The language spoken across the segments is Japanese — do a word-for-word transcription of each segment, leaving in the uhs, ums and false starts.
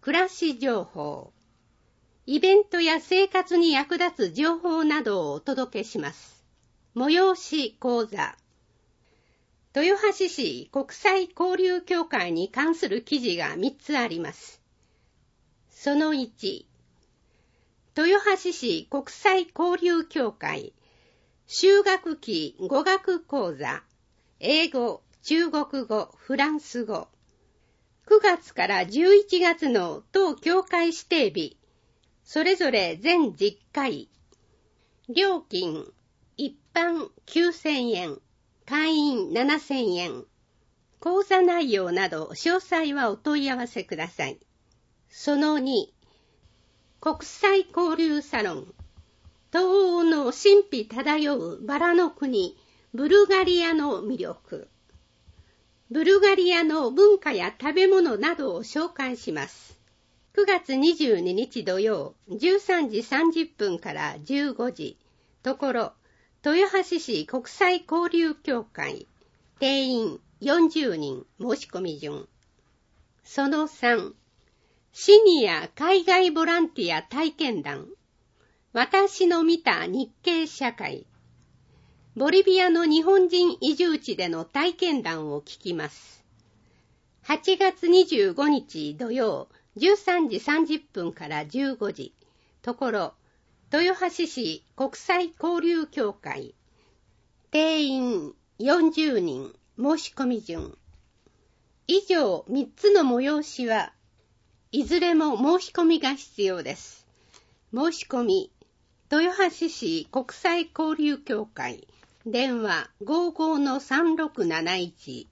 暮らし情報、イベントや生活に役立つ情報などをお届けします。催し講座。豊橋市国際交流協会に関する記事がみっつあります。そのいち、豊橋市国際交流協会修学期語学講座、英語、中国語、フランス語。くがつからじゅういちがつの当協会指定日、それぞれ全じゅっかい。料金、一般きゅうせんえん、会員ななせんえん。講座内容など詳細はお問い合わせください。そのに、国際交流サロン。東欧の神秘漂うバラの国、ブルガリアの魅力。ブルガリアの文化や食べ物などを紹介します。くがつにじゅうににち土曜、じゅうさんじさんじゅっぷんからじゅうごじ。ところ、豊橋市国際交流協会。定員よんじゅうにん、申し込み順。そのさん、シニア海外ボランティア体験談。私の見た日系社会。ボリビアの日本人移住地での体験談を聞きます。はちがつにじゅうごにち土曜、じゅうさんじさんじゅっぷんからじゅうごじ。ところ、豊橋市国際交流協会。定員よんじゅうにん、申し込み順。以上みっつの催しは、いずれも申し込みが必要です。申し込み、豊橋市国際交流協会、電話 ごじゅうのさんろくなないち。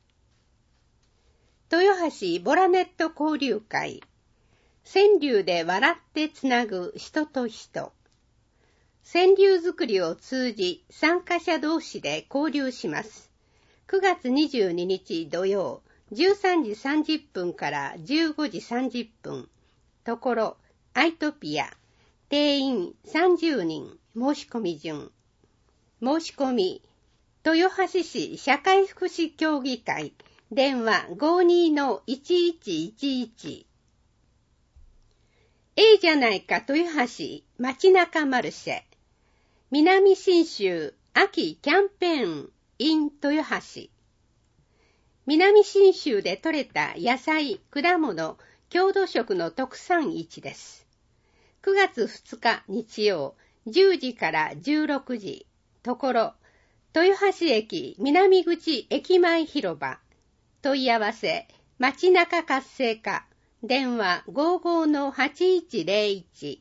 豊橋ボラネット交流会、川柳で笑ってつなぐ人と人。川柳作りを通じ参加者同士で交流します。くがつにじゅうににち土曜、じゅうさんじさんじゅっぷんからじゅうごじさんじゅっぷん。ところ、アイトピア。定員さんじゅうにん、申し込み順。申し込み、豊橋市社会福祉協議会、電話 ごじゅうにのいちいちいちいち。ええじゃないか豊橋街中マルシェ。南信州秋キャンペーン in 豊橋。南信州で採れた野菜、果物、郷土食の特産市です。くがつふつか日曜、じゅうじからじゅうろくじ。ところ、豊橋駅南口駅前広場。問い合わせ、街中活性化。電話 ごじゅうのはちいちゼロいち。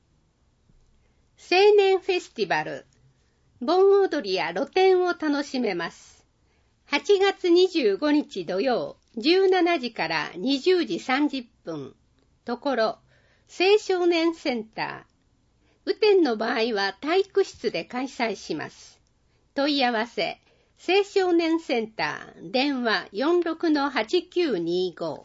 青年フェスティバル。盆踊りや露店を楽しめます。はちがつにじゅうごにち土曜、じゅうしちじからにじゅうじさんじゅっぷん。ところ、青少年センター。雨天の場合は体育室で開催します。問い合わせ、青少年センター、電話 よんろくのはちきゅうにご。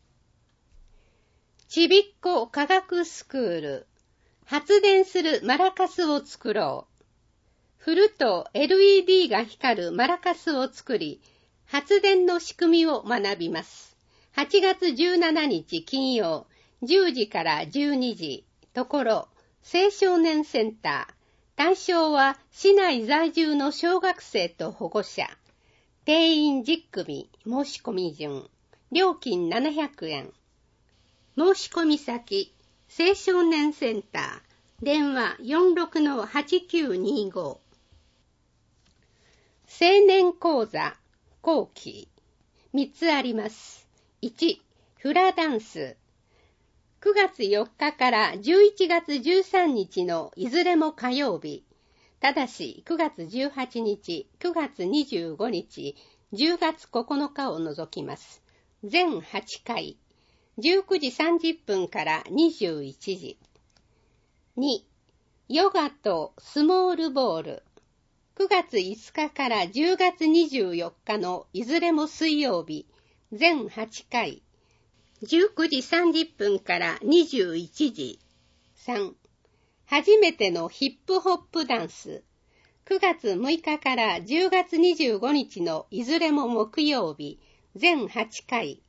ちびっこ科学スクール。発電するマラカスを作ろう。振ると エルイーディー が光るマラカスを作り、発電の仕組みを学びます。はちがつじゅうしちにち金曜、じゅうじからじゅうにじ。ところ、青少年センター。対象は市内在住の小学生と保護者。定員じゅっくみ、申し込み順。料金ななひゃくえん。申し込み先、青少年センター。電話 よんろくのはちきゅうにご。青年講座、後期。みっつあります。いち、フラダンス。くがつよっかからじゅういちがつじゅうさんにちのいずれも火曜日。ただしくがつじゅうはちにち、くがつにじゅうごにち、じゅうがつここのかを除きます。全はちかい。じゅうくじさんじゅっぷんからにじゅういちじ。に、ヨガとスモールボール。くがついつかからじゅうがつにじゅうよっかのいずれも水曜日。全はちかい。じゅうくじさんじゅっぷんからにじゅういちじ。さん、初めてのヒップホップダンス。くがつむいかからじゅうがつにじゅうごにちのいずれも木曜日。全はちかい。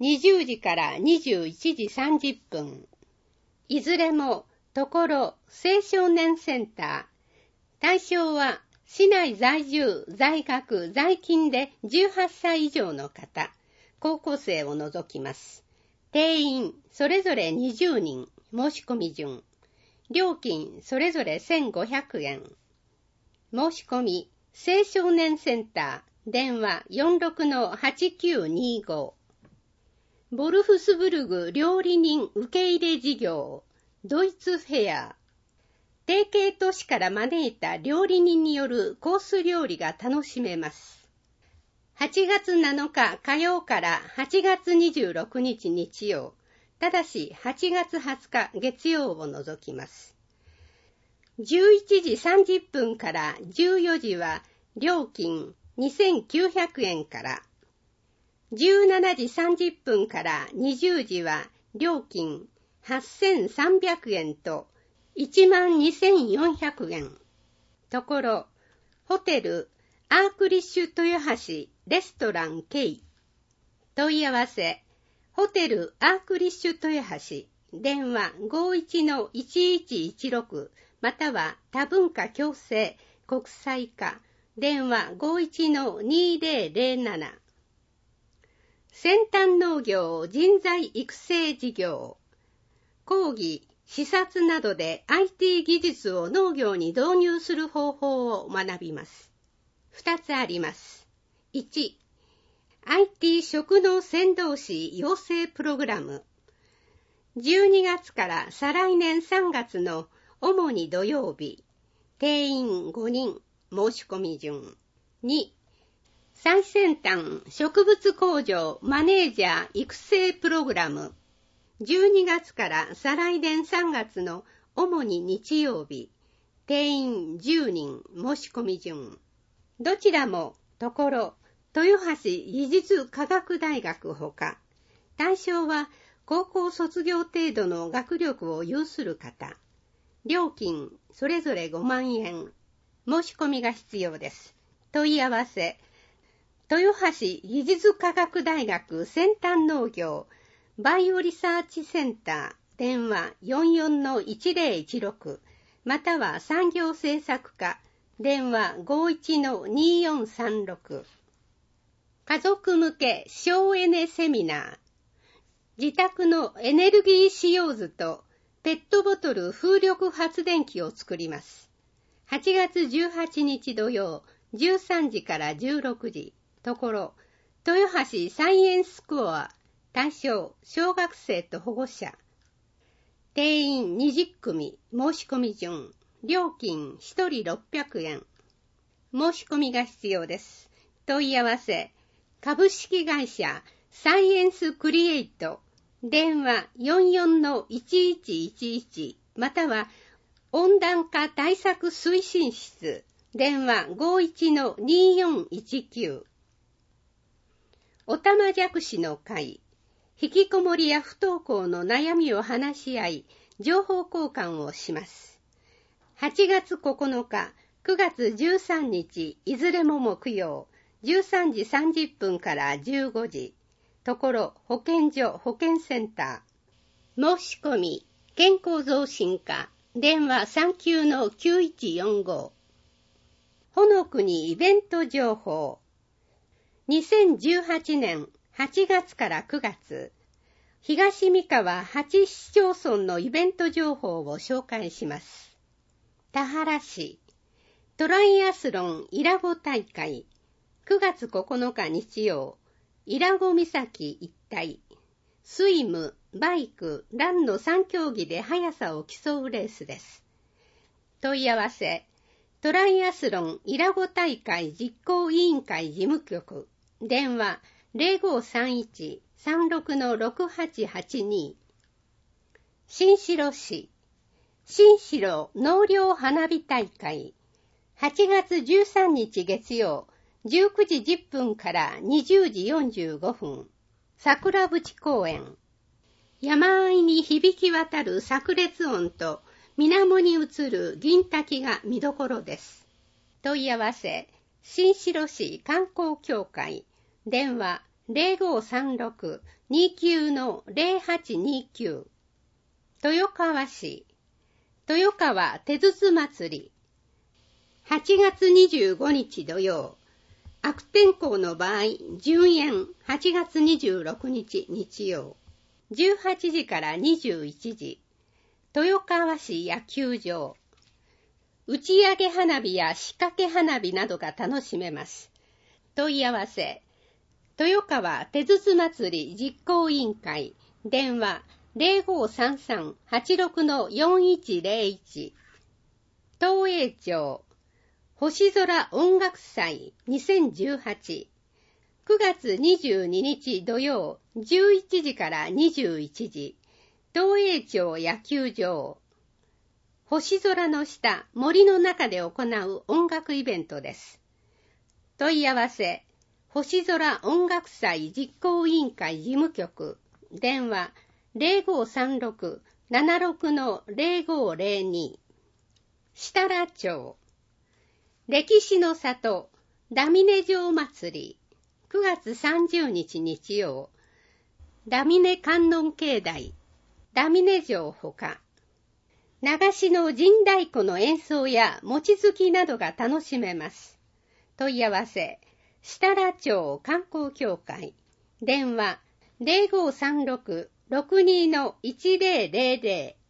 にじゅうじからにじゅういちじさんじゅっぷん。いずれも、ところ青少年センター。対象は、市内在住、在学、在勤でじゅうはっさい以上の方、高校生を除きます。定員、それぞれにじゅうにん、申し込み順。料金、それぞれせんごひゃくえん。申し込み、青少年センター、電話 よんろくのはちきゅうにご。ボルフスブルグ料理人受け入れ事業、ドイツフェア。提携都市から招いた料理人によるコース料理が楽しめます。はちがつなのか火曜からはちがつにじゅうろくにち日曜、ただしはちがつはつか月曜を除きます。じゅういちじさんじゅっぷんからじゅうよじは料金にせんきゅうひゃくえんから、じゅうしちじさんじゅっぷんからにじゅうじは料金はっせんさんびゃくえんといちまんにせんよんひゃくえん。ところ、ホテルアークリッシュ豊橋レストラン K。問い合わせ、ホテルアークリッシュ豊橋、電話 ごいちのいちいちいちろく または多文化共生国際化、電話 ごいちのにぜろぜろなな。先端農業人材育成事業。講義、視察などで アイティー 技術を農業に導入する方法を学びます。ふたつあります。いち、アイティー 食農先導士養成プログラム。じゅうにがつから再来年さんがつの主に土曜日。定員ごにん、申し込み順。に、最先端植物工場マネージャー育成プログラム。じゅうにがつから再来年さんがつの主に日曜日。定員じゅうにん、申し込み順。どちらもところ豊橋技術科学大学ほか、対象は高校卒業程度の学力を有する方。料金それぞれごまんえん。申し込みが必要です。問い合わせ、豊橋技術科学大学先端農業バイオリサーチセンター、電話 よんよんのいちぜろいちろく または産業政策課、電話 ごいちのによんさんろく。家族向け省エネセミナー。自宅のエネルギー使用図とペットボトル風力発電機を作ります。はちがつじゅうはちにち土曜、じゅうさんじからじゅうろくじ。ところ、豊橋サイエンスコア。対象、小学生と保護者。定員にじゅっくみ、申し込み順。料金ひとりろっぴゃくえん。申し込みが必要です。問い合わせ、株式会社サイエンスクリエイト、電話 よんよんのいちいちいちいち または温暖化対策推進室、電話 ごいちのによんいちきゅう。おたまじゃくしの会、引きこもりや不登校の悩みを話し合い、情報交換をします。はちがつここのか、くがつじゅうさんにち、いずれも木曜、じゅうさんじさんじゅっぷんからじゅうごじ。ところ、保健所保健センター。申し込み、健康増進課、電話さんきゅうのきゅういちよんご。ほのくにイベント情報。にせんじゅうはちねんはちがつからくがつ、東三河はち市町村のイベント情報を紹介します。田原市、トライアスロン伊良湖大会、くがつここのか日曜、伊良湖岬一帯、スイム、バイク、ランのさんきょうぎで速さを競うレースです。問い合わせ、トライアスロン伊良湖大会実行委員会事務局、電話 ぜろごさんいち さんろくのろくはちはちに。新城市、新城納涼花火大会、はちがつじゅうさんにち月曜、じゅうくじじゅっぷんからにじゅうじよんじゅうごふん、桜淵公園。山あいに響き渡る炸裂音と水面に映る銀滝が見どころです。問い合わせ、新城市観光協会、電話 ぜろごさんろくにきゅうのゼロはちにきゅう。豊川市、豊川手筒祭り。はちがつにじゅうごにち土曜。悪天候の場合、順延はちがつにじゅうろくにち日曜。じゅうはちじからにじゅういちじ。豊川市野球場。打ち上げ花火や仕掛け花火などが楽しめます。問い合わせ。豊川手筒祭り実行委員会。電話 ゼロごさんさんはちろくのよんいちゼロいち。東栄町星空音楽祭にせんじゅうはち。くがつにじゅうににち土曜じゅういちじからにじゅういちじ。東栄町野球場。星空の下、森の中で行う音楽イベントです。問い合わせ。星空音楽祭実行委員会事務局。電話ゼロごさんろく ななろくのゼロごゼロに。設楽町。歴史の里、ダミネ城祭り。くがつさんじゅうにち日曜。ダミネ観音境内。ダミネ城ほか。流しの神太鼓の演奏や餅つきなどが楽しめます。問い合わせ。設楽町観光協会。電話ゼロごさんろく ろくにのいちゼロゼロゼロ。